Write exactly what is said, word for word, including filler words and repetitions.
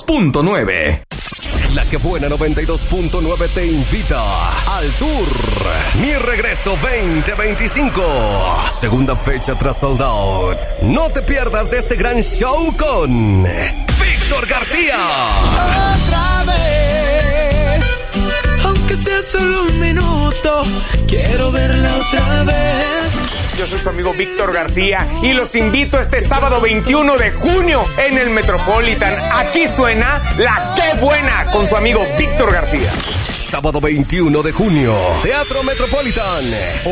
punto nueve. La que buena noventa y dos punto nueve te invita al tour Mi Regreso veinte veinticinco. Segunda fecha tras sold out. No te pierdas de este gran show con Víctor García. Otra vez, aunque sea solo un minuto, quiero verla otra vez. Yo soy su amigo Víctor García y los invito este sábado veintiuno de junio en el Metropolitan. Aquí suena La Qué Buena con su amigo Víctor García. Sábado veintiuno de junio, Teatro Metropolitan.